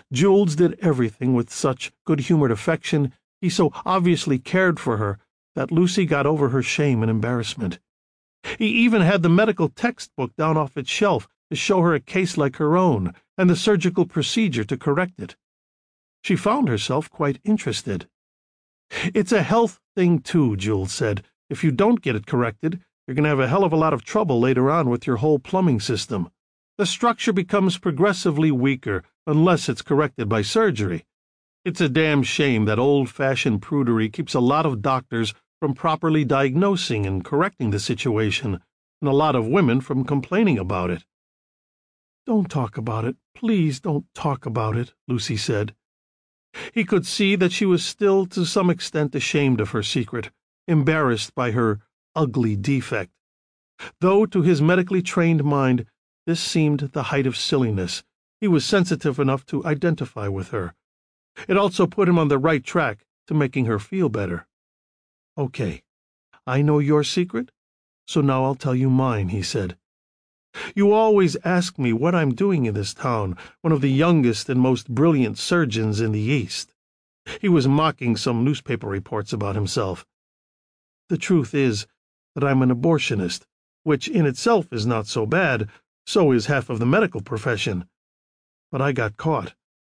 Jules did everything with such good-humored affection, he so obviously cared for her, that Lucy got over her shame and embarrassment. He even had the medical textbook down off its shelf to show her a case like her own, and the surgical procedure to correct it. She found herself quite interested. "It's a health thing, too," Jules said. "If you don't get it corrected, you're going to have a hell of a lot of trouble later on with your whole plumbing system. The structure becomes progressively weaker unless it's corrected by surgery. It's a damn shame that old-fashioned prudery keeps a lot of doctors from properly diagnosing and correcting the situation, and a lot of women from complaining about it." "Don't talk about it. Please don't talk about it," Lucy said. He could see that she was still to some extent ashamed of her secret, embarrassed by her ugly defect. Though to his medically trained mind this seemed the height of silliness, he was sensitive enough to identify with her. It also put him on the right track to making her feel better. "Okay, I know your secret, so now I'll tell you mine," he said. "You always ask me what I'm doing in this town, one of the youngest and most brilliant surgeons in the East." He was mocking some newspaper reports about himself. "The truth is that I'm an abortionist, which in itself is not so bad. So is half of the medical profession. But I got caught.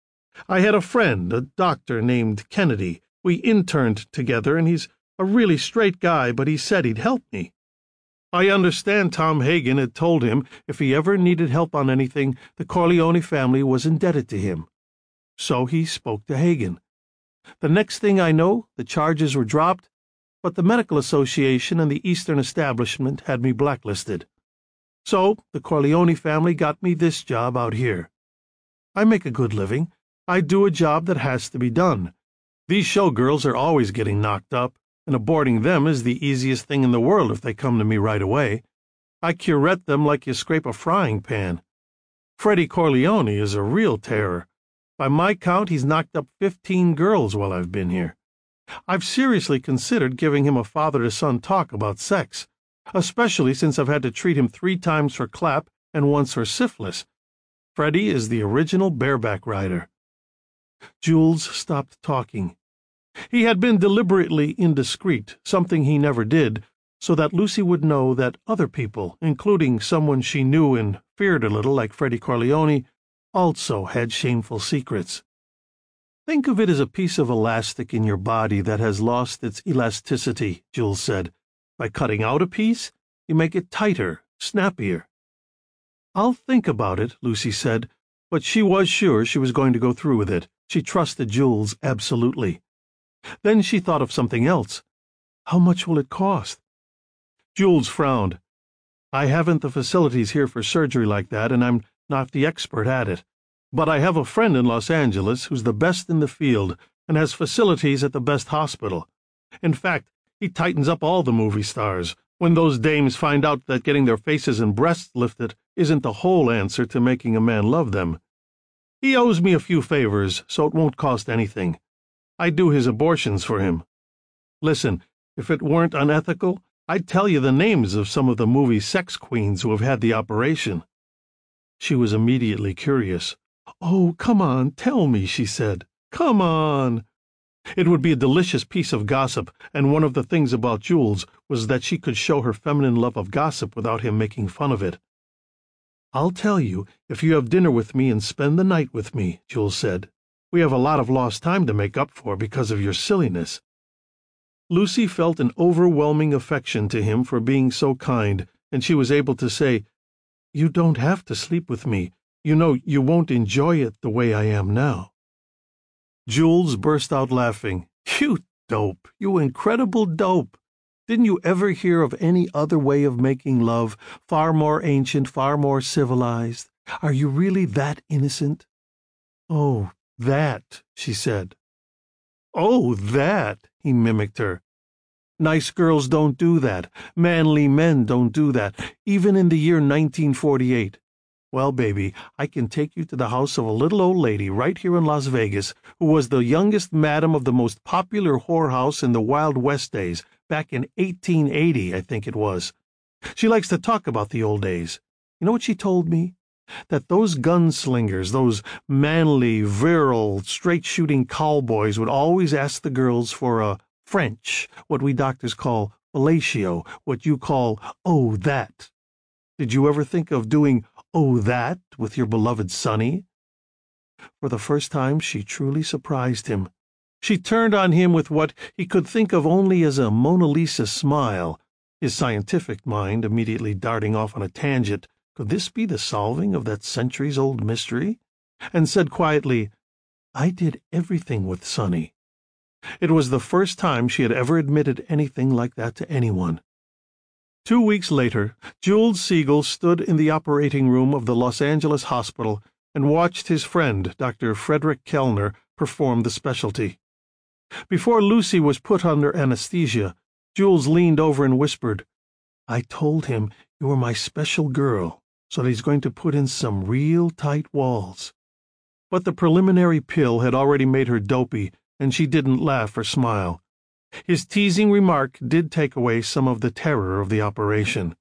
I had a friend, a doctor named Kennedy. We interned together, and he's a really straight guy, but he said he'd help me. I understand Tom Hagen had told him if he ever needed help on anything, the Corleone family was indebted to him. So he spoke to Hagen. The next thing I know, the charges were dropped, but the Medical Association and the Eastern establishment had me blacklisted. So the Corleone family got me this job out here. I make a good living. I do a job that has to be done. These showgirls are always getting knocked up, and aborting them is the easiest thing in the world if they come to me right away. I curette them like you scrape a frying pan. Freddie Corleone is a real terror. By my count, he's knocked up 15 girls while I've been here. I've seriously considered giving him a father-to-son talk about sex, especially since I've had to treat him 3 times for clap and once for syphilis. Freddie is the original bareback rider." Jules stopped talking. He had been deliberately indiscreet, something he never did, so that Lucy would know that other people, including someone she knew and feared a little like Freddie Corleone, also had shameful secrets. "Think of it as a piece of elastic in your body that has lost its elasticity," Jules said. "By cutting out a piece, you make it tighter, snappier." "I'll think about it," Lucy said, but she was sure she was going to go through with it. She trusted Jules absolutely. Then she thought of something else. "How much will it cost?" Jules frowned. "I haven't the facilities here for surgery like that, and I'm not the expert at it. But I have a friend in Los Angeles who's the best in the field and has facilities at the best hospital. In fact, he tightens up all the movie stars when those dames find out that getting their faces and breasts lifted isn't the whole answer to making a man love them. He owes me a few favors, so it won't cost anything. I do his abortions for him. Listen, if it weren't unethical, I'd tell you the names of some of the movie sex queens who have had the operation." She was immediately curious. "Oh, come on, tell me," she said. "Come on." It would be a delicious piece of gossip, and one of the things about Jules was that she could show her feminine love of gossip without him making fun of it. "I'll tell you if you have dinner with me and spend the night with me," Jules said. "We have a lot of lost time to make up for because of your silliness." Lucy felt an overwhelming affection to him for being so kind, and she was able to say, "You don't have to sleep with me. You know you won't enjoy it the way I am now." Jules burst out laughing. "You dope! You incredible dope! Didn't you ever hear of any other way of making love, far more ancient, far more civilized? Are you really that innocent?" "Oh, that," she said. "Oh, that," he mimicked her. "Nice girls don't do that. Manly men don't do that, even in the year 1948. Well, baby, I can take you to the house of a little old lady right here in Las Vegas who was the youngest madam of the most popular whorehouse in the Wild West days, back in 1880, I think it was. She likes to talk about the old days. You know what she told me? that those gunslingers, those manly, virile, straight-shooting cowboys would always ask the girls for a French, what we doctors call fellatio, what you call "oh, that." Did you ever think of doing "oh, that" with your beloved Sonny? For the first time she truly surprised him. She turned on him with what he could think of only as a Mona Lisa smile, his scientific mind immediately darting off on a tangent. Could this be the solving of that centuries-old mystery? And said quietly, "I did everything with Sonny." It was the first time she had ever admitted anything like that to anyone. 2 weeks later, Jules Siegel stood in the operating room of the Los Angeles hospital and watched his friend, Dr. Frederick Kellner, perform the specialty. Before Lucy was put under anesthesia, Jules leaned over and whispered, "I told him you were my special girl, so that he's going to put in some real tight walls." But the preliminary pill had already made her dopey, and she didn't laugh or smile. His teasing remark did take away some of the terror of the operation.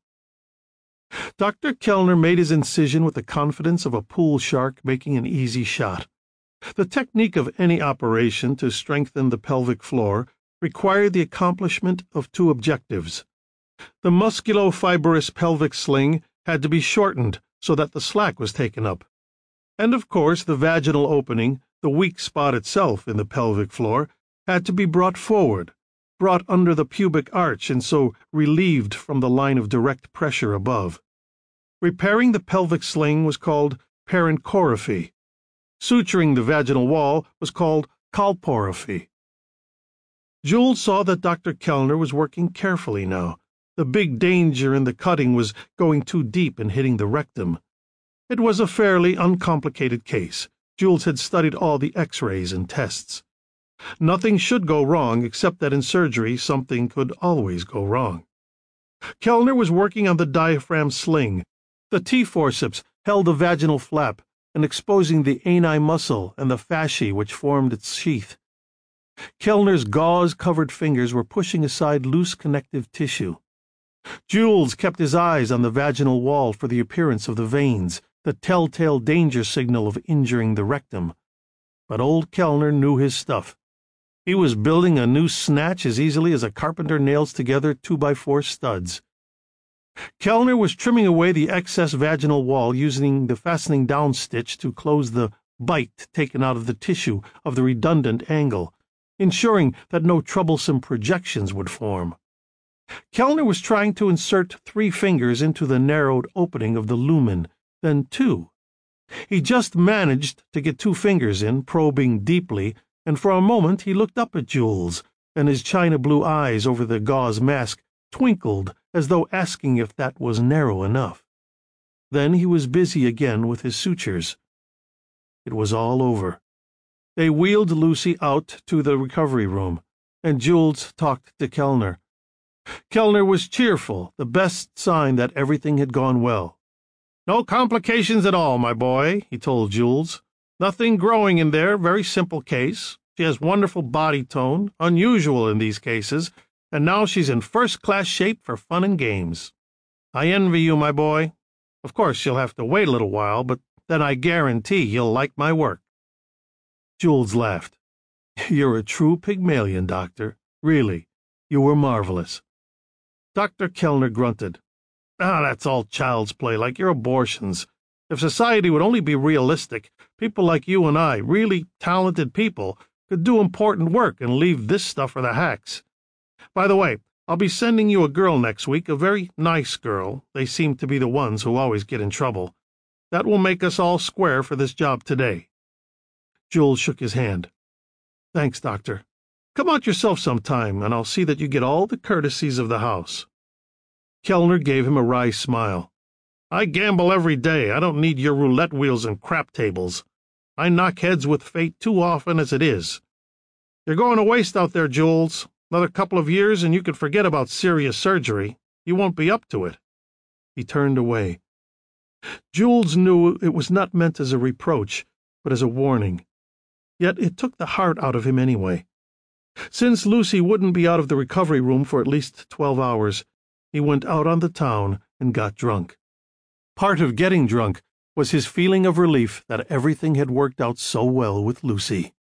Dr. Kellner made his incision with the confidence of a pool shark making an easy shot. The technique of any operation to strengthen the pelvic floor required the accomplishment of two objectives. The musculo-fibrous pelvic sling had to be shortened so that the slack was taken up. And of course the vaginal opening, the weak spot itself in the pelvic floor, had to be brought forward, brought under the pubic arch and so relieved from the line of direct pressure above. Repairing the pelvic sling was called parenchorrhaphy. Suturing the vaginal wall was called colporrhaphy. Jules saw that Dr. Kellner was working carefully now. The big danger in the cutting was going too deep and hitting the rectum. It was a fairly uncomplicated case. Jules had studied all the X-rays and tests. Nothing should go wrong, except that in surgery something could always go wrong. Kellner was working on the diaphragm sling. The T-forceps held the vaginal flap and exposing the ani muscle and the fasciae which formed its sheath. Kellner's gauze-covered fingers were pushing aside loose connective tissue. Jules kept his eyes on the vaginal wall for the appearance of the veins, the telltale danger signal of injuring the rectum. But old Kellner knew his stuff. He was building a new snatch as easily as a carpenter nails together 2x4 studs. Kellner was trimming away the excess vaginal wall using the fastening down stitch to close the bite taken out of the tissue of the redundant angle, ensuring that no troublesome projections would form. Kellner was trying to insert 3 fingers into the narrowed opening of the lumen, then 2. He just managed to get 2 fingers in, probing deeply, and for a moment he looked up at Jules, and his china blue eyes over the gauze mask twinkled as though asking if that was narrow enough. Then he was busy again with his sutures. It was all over. They wheeled Lucy out to the recovery room, and Jules talked to Kellner. Kellner was cheerful, the best sign that everything had gone well. "No complications at all, my boy," he told Jules. "Nothing growing in there, very simple case. She has wonderful body tone, unusual in these cases, and now she's in first-class shape for fun and games. I envy you, my boy. Of course, you'll have to wait a little while, but then I guarantee you'll like my work." Jules laughed. "You're a true Pygmalion, Doctor. Really, you were marvelous." Dr. Kellner grunted. That's all child's play, like your abortions. If society would only be realistic, people like you and I, really talented people, could do important work and leave this stuff for the hacks. By the way, I'll be sending you a girl next week, a very nice girl. They seem to be the ones who always get in trouble. That will make us all square for this job today." Jules shook his hand. "Thanks, Doctor. Come out yourself sometime, and I'll see that you get all the courtesies of the house." Kellner gave him a wry smile. "I gamble every day. I don't need your roulette wheels and crap tables. I knock heads with fate too often as it is. You're going to waste out there, Jules. Another couple of years and you could forget about serious surgery. You won't be up to it." He turned away. Jules knew it was not meant as a reproach, but as a warning. Yet it took the heart out of him anyway. Since Lucy wouldn't be out of the recovery room for at least 12 hours, he went out on the town and got drunk. Part of getting drunk was his feeling of relief that everything had worked out so well with Lucy.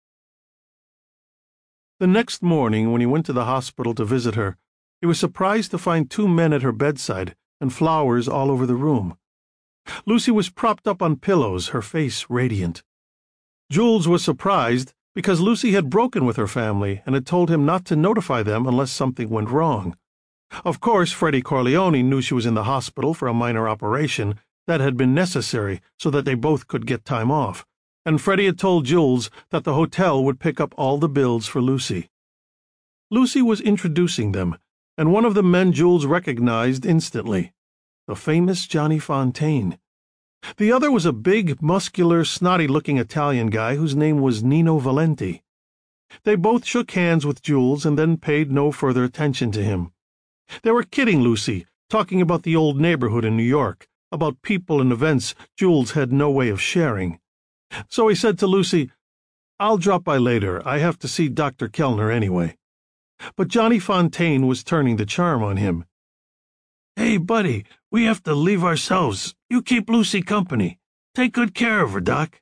The next morning, when he went to the hospital to visit her, he was surprised to find 2 men at her bedside and flowers all over the room. Lucy was propped up on pillows, her face radiant. Jules was surprised because Lucy had broken with her family and had told him not to notify them unless something went wrong. Of course, Freddie Corleone knew she was in the hospital for a minor operation that had been necessary so that they both could get time off, and Freddie had told Jules that the hotel would pick up all the bills for Lucy. Lucy was introducing them, and one of the men Jules recognized instantly, the famous Johnny Fontane. The other was a big, muscular, snotty-looking Italian guy whose name was Nino Valenti. They both shook hands with Jules and then paid no further attention to him. They were kidding Lucy, talking about the old neighborhood in New York, about people and events Jules had no way of sharing. So he said to Lucy, "I'll drop by later. I have to see Dr. Kellner anyway." But Johnny Fontane was turning the charm on him. "Hey, buddy, we have to leave ourselves. You keep Lucy company. Take good care of her, Doc."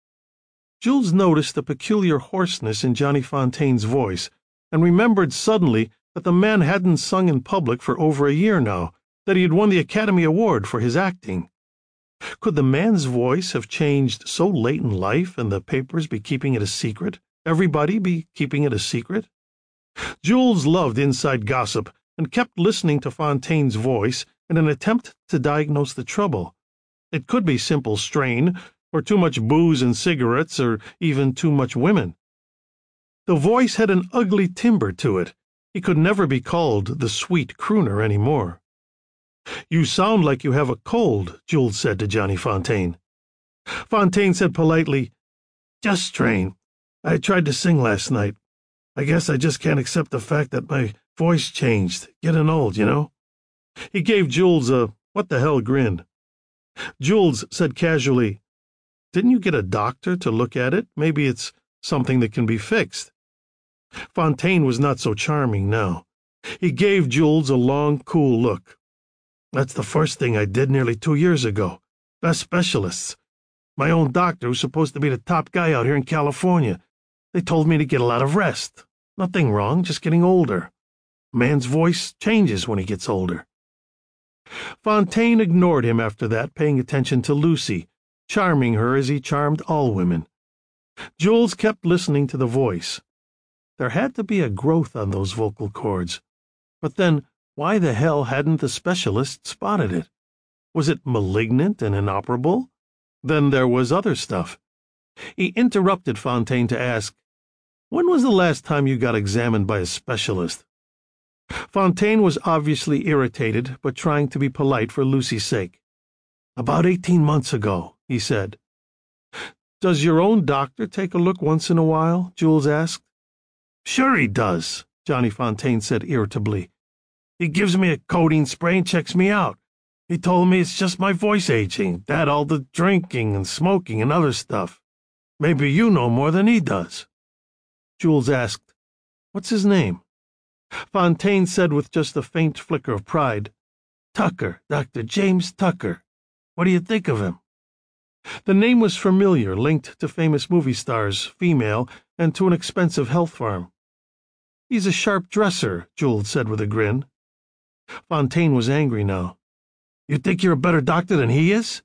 Jules noticed a peculiar hoarseness in Johnny Fontane's voice and remembered suddenly that the man hadn't sung in public for over a year now, that he had won the Academy Award for his acting. Could the man's voice have changed so late in life and the papers be keeping it a secret? Everybody be keeping it a secret? Jules loved inside gossip and kept listening to Fontane's voice in an attempt to diagnose the trouble. It could be simple strain, or too much booze and cigarettes, or even too much women. The voice had an ugly timbre to it. He could never be called the sweet crooner anymore. "You sound like you have a cold," Jules said to Johnny Fontane. Fontane said politely, "Just strain. I tried to sing last night. I guess I just can't accept the fact that my voice changed. Getting old, you know." He gave Jules a what-the-hell grin. Jules said casually, "Didn't you get a doctor to look at it? Maybe it's something that can be fixed." Fontane was not so charming now. He gave Jules a long, cool look. "That's the first thing I did nearly 2 years ago. Best specialists. My own doctor who's supposed to be the top guy out here in California. They told me to get a lot of rest. Nothing wrong, just getting older. A man's voice changes when he gets older." Fontane ignored him after that, paying attention to Lucy, charming her as he charmed all women. Jules kept listening to the voice. There had to be a growth on those vocal cords. But then, why the hell hadn't the specialist spotted it? Was it malignant and inoperable? Then there was other stuff. He interrupted Fontane to ask, "When was the last time you got examined by a specialist?" Fontane was obviously irritated, but trying to be polite for Lucy's sake. "About 18 months ago," he said. "Does your own doctor take a look once in a while?" Jules asked. "Sure he does," Johnny Fontane said irritably. "He gives me a codeine spray and checks me out. He told me it's just my voice aging, that all the drinking and smoking and other stuff. Maybe you know more than he does." Jules asked, "What's his name?" Fontane said with just a faint flicker of pride, "Tucker, Dr. James Tucker. What do you think of him?" The name was familiar, linked to famous movie stars, female, and to an expensive health farm. "He's a sharp dresser," Jules said with a grin. Fontane was angry now. "You think you're a better doctor than he is?"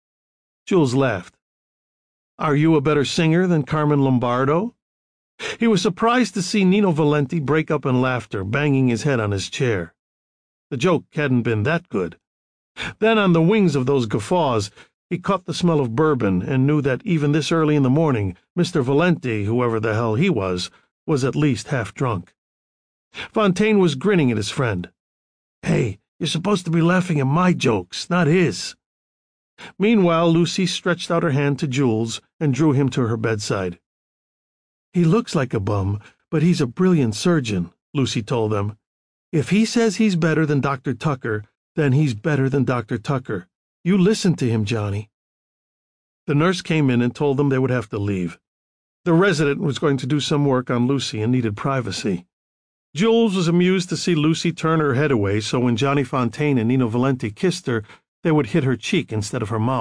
Jules laughed. "Are you a better singer than Carmen Lombardo?" He was surprised to see Nino Valenti break up in laughter, banging his head on his chair. The joke hadn't been that good. Then, on the wings of those guffaws, he caught the smell of bourbon and knew that even this early in the morning, Mr. Valenti, whoever the hell he was at least half drunk. Fontane was grinning at his friend. "Hey, you're supposed to be laughing at my jokes, not his." Meanwhile, Lucy stretched out her hand to Jules and drew him to her bedside. "He looks like a bum, but he's a brilliant surgeon," Lucy told them. "If he says he's better than Dr. Tucker, then he's better than Dr. Tucker. You listen to him, Johnny." The nurse came in and told them they would have to leave. The resident was going to do some work on Lucy and needed privacy. Jules was amused to see Lucy turn her head away so when Johnny Fontane and Nino Valenti kissed her, they would hit her cheek instead of her mouth,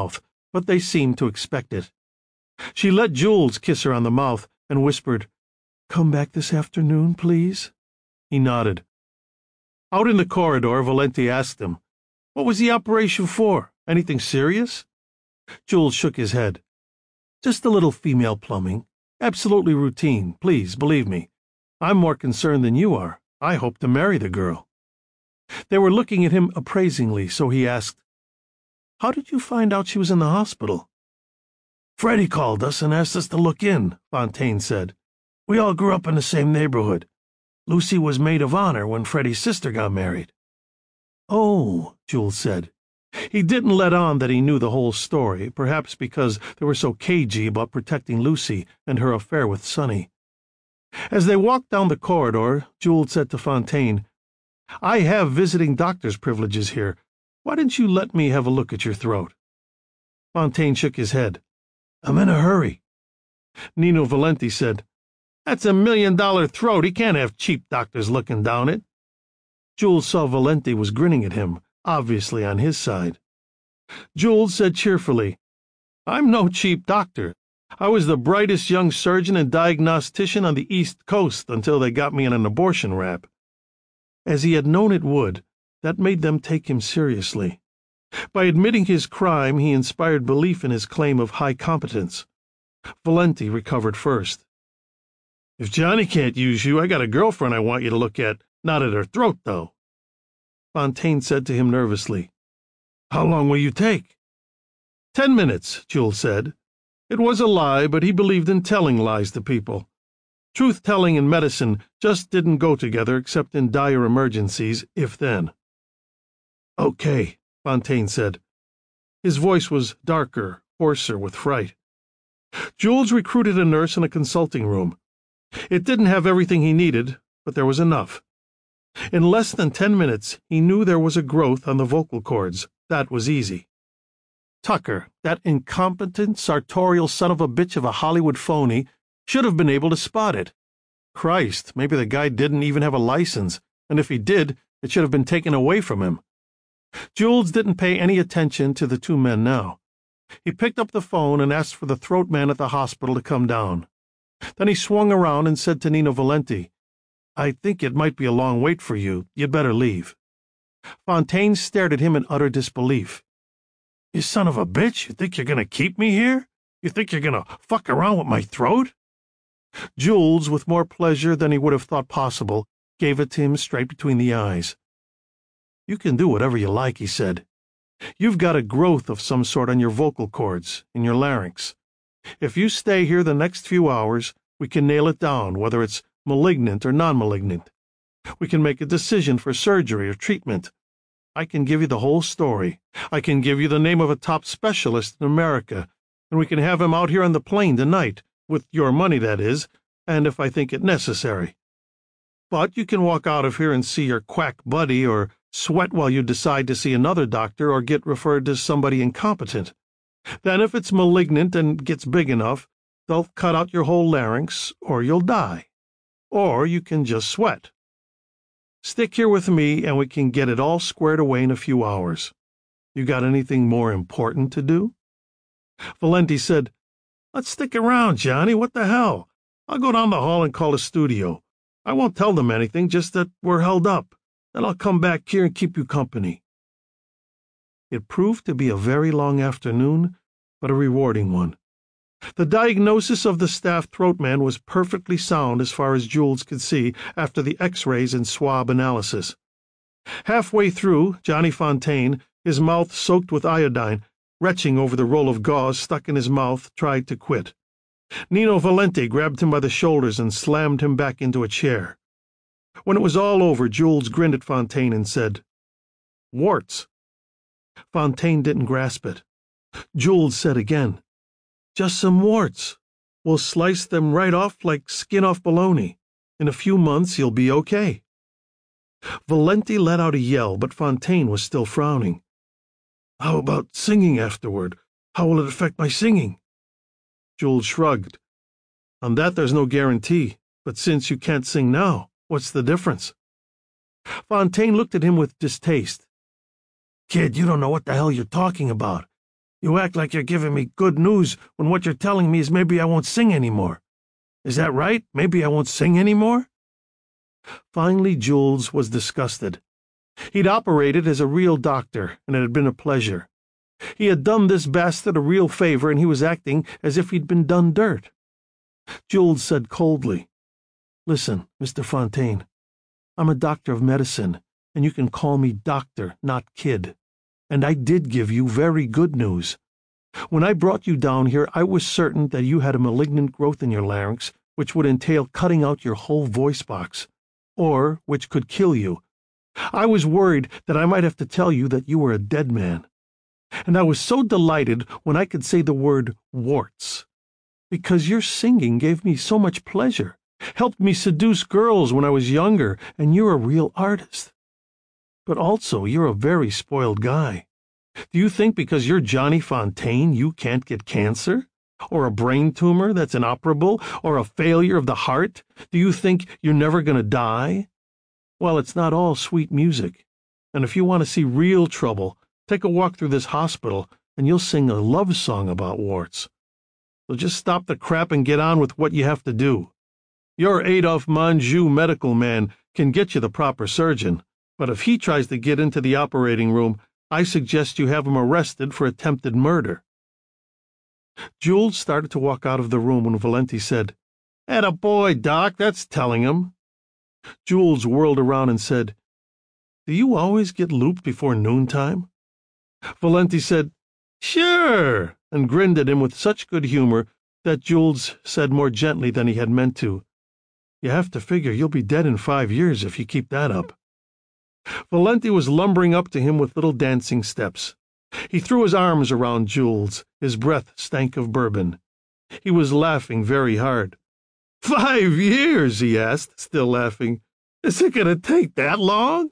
but they seemed to expect it. She let Jules kiss her on the mouth and whispered, "Come back this afternoon, please?" He nodded. Out in the corridor, Valenti asked him, "What was the operation for? Anything serious?" Jules shook his head. "Just a little female plumbing. Absolutely routine, please, believe me. I'm more concerned than you are. I hope to marry the girl." They were looking at him appraisingly, so he asked, "How did you find out she was in the hospital?" "Freddie called us and asked us to look in," Fontaine said. "We all grew up in the same neighborhood. Lucy was maid of honor when Freddie's sister got married." "Oh," Jules said. He didn't let on that he knew the whole story, perhaps because they were so cagey about protecting Lucy and her affair with Sonny. As they walked down the corridor, Jules said to Fontaine, "I have visiting doctor's privileges here. Why didn't you let me have a look at your throat?" Fontaine shook his head. "I'm in a hurry." Nino Valenti said, "That's $1 million throat. He can't have cheap doctors looking down it." Jules saw Valenti was grinning at him, obviously on his side. Jules said cheerfully, "I'm no cheap doctor. I was the brightest young surgeon and diagnostician on the East Coast until they got me in an abortion rap." As he had known it would, that made them take him seriously. By admitting his crime, he inspired belief in his claim of high competence. Valenti recovered first. "If Johnny can't use you, I got a girlfriend I want you to look at, not at her throat, though." Fontaine said to him nervously, "How long will you take?" 10 minutes, Jules said. It was a lie, but he believed in telling lies to people. Truth-telling and medicine just didn't go together except in dire emergencies, if then. "Okay," Fontaine said. His voice was darker, hoarser with fright. Jules recruited a nurse in a consulting room. It didn't have everything he needed, but there was enough. In less than 10 minutes, he knew there was a growth on the vocal cords. That was easy. Tucker, that incompetent, sartorial son of a bitch of a Hollywood phony, should have been able to spot it. Christ, maybe the guy didn't even have a license, and if he did, it should have been taken away from him. Jules didn't pay any attention to the two men now. He picked up the phone and asked for the throat man at the hospital to come down. Then he swung around and said to Nino Valenti, "I think it might be a long wait for you. You'd better leave." Fontaine stared at him in utter disbelief. "You son of a bitch, you think you're going to keep me here? You think you're going to fuck around with my throat?" Jules, with more pleasure than he would have thought possible, gave it to him straight between the eyes. "You can do whatever you like," he said. "You've got a growth of some sort on your vocal cords, in your larynx. If you stay here the next few hours, we can nail it down, whether it's malignant or non-malignant. We can make a decision for surgery or treatment. I can give you the whole story. I can give you the name of a top specialist in America, and we can have him out here on the plane tonight, with your money, that is, and if I think it necessary. But you can walk out of here and see your quack buddy, or sweat while you decide to see another doctor or get referred to somebody incompetent. Then if it's malignant and gets big enough, they'll cut out your whole larynx, or you'll die. Or you can just sweat. Stick here with me, and we can get it all squared away in a few hours. You got anything more important to do?" Valenti said, "Let's stick around, Johnny. What the hell? I'll go down the hall and call a studio. I won't tell them anything, just that we're held up. Then I'll come back here and keep you company." It proved to be a very long afternoon, but a rewarding one. The diagnosis of the staff throat man was perfectly sound as far as Jules could see after the X-rays and swab analysis. Halfway through, Johnny Fontaine, his mouth soaked with iodine, retching over the roll of gauze stuck in his mouth, tried to quit. Nino Valenti grabbed him by the shoulders and slammed him back into a chair. When it was all over, Jules grinned at Fontaine and said, "Warts." Fontaine didn't grasp it. Jules said again, "Just some warts. We'll slice them right off like skin off bologna. In a few months you'll be okay." Valenti let out a yell, but Fontaine was still frowning. "How about singing afterward? How will it affect my singing?" Jules shrugged. "On that there's no guarantee, but since you can't sing now, what's the difference?" Fontaine looked at him with distaste. "Kid, you don't know what the hell you're talking about. You act like you're giving me good news when what you're telling me is maybe I won't sing anymore. Is that right? Maybe I won't sing anymore?" Finally, Jules was disgusted. He'd operated as a real doctor, and it had been a pleasure. He had done this bastard a real favor, and he was acting as if he'd been done dirt. Jules said coldly, "Listen, Mr. Fontaine, I'm a doctor of medicine, and you can call me doctor, not kid. And I did give you very good news. When I brought you down here, I was certain that you had a malignant growth in your larynx, which would entail cutting out your whole voice box, or which could kill you. I was worried that I might have to tell you that you were a dead man. And I was so delighted when I could say the word warts, because your singing gave me so much pleasure, helped me seduce girls when I was younger, and you're a real artist. But also, you're a very spoiled guy. Do you think because you're Johnny Fontaine you can't get cancer? Or a brain tumor that's inoperable? Or a failure of the heart? Do you think you're never going to die? Well, it's not all sweet music. And if you want to see real trouble, take a walk through this hospital, and you'll sing a love song about warts. So just stop the crap and get on with what you have to do. Your Adolphe Menjou medical man can get you the proper surgeon, but if he tries to get into the operating room, I suggest you have him arrested for attempted murder." Jules started to walk out of the room when Valenti said, "Atta boy, Doc, that's telling him." Jules whirled around and said, "Do you always get looped before noontime?" Valenti said, "Sure," and grinned at him with such good humor that Jules said more gently than he had meant to, "You have to figure you'll be dead in 5 years if you keep that up." Valenti was lumbering up to him with little dancing steps. He threw his arms around Jules. His breath stank of bourbon. He was laughing very hard. "5 years?" he asked, still laughing. "Is it going to take that long?"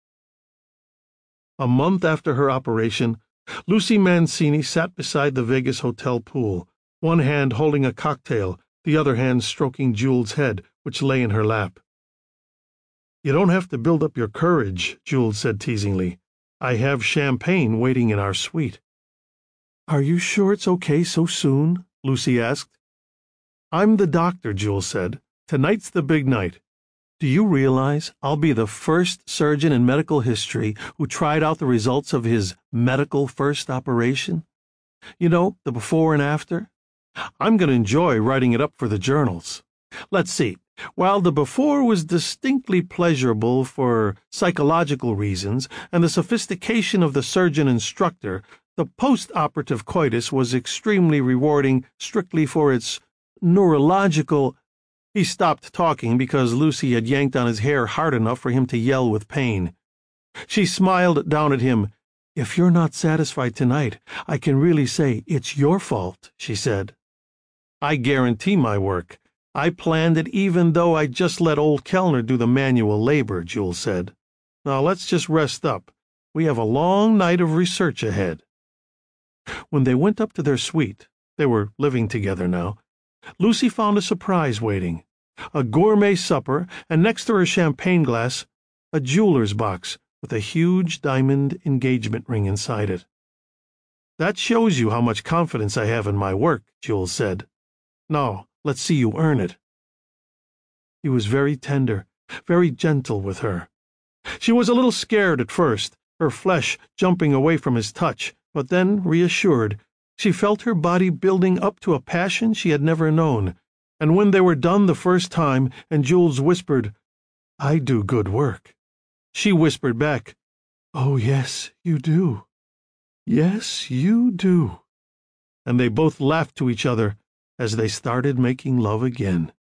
A month after her operation, Lucy Mancini sat beside the Vegas hotel pool, one hand holding a cocktail, the other hand stroking Jules' head, which lay in her lap. "You don't have to build up your courage," Jules said teasingly. "I have champagne waiting in our suite." "Are you sure it's okay so soon?" Lucy asked. "I'm the doctor," Jules said. "Tonight's the big night. Do you realize I'll be the first surgeon in medical history who tried out the results of his medical first operation? You know, the before and after? I'm going to enjoy writing it up for the journals. Let's see. While the before was distinctly pleasurable for psychological reasons and the sophistication of the surgeon instructor, the post-operative coitus was extremely rewarding strictly for its neurological—" He stopped talking because Lucy had yanked on his hair hard enough for him to yell with pain. She smiled down at him. "If you're not satisfied tonight, I can really say it's your fault," she said. "I guarantee my work. I planned it even though I just let old Kellner do the manual labor," Jules said. "Now let's just rest up. We have a long night of research ahead." When they went up to their suite, they were living together now, Lucy found a surprise waiting. A gourmet supper, and next to her champagne glass, a jeweler's box with a huge diamond engagement ring inside it. "That shows you how much confidence I have in my work," Jules said. "Now, let's see you earn it." He was very tender, very gentle with her. She was a little scared at first, her flesh jumping away from his touch, but then, reassured, she felt her body building up to a passion she had never known, and when they were done the first time and Jules whispered, "I do good work," she whispered back, "Oh, yes, you do. Yes, you do." And they both laughed to each other as they started making love again.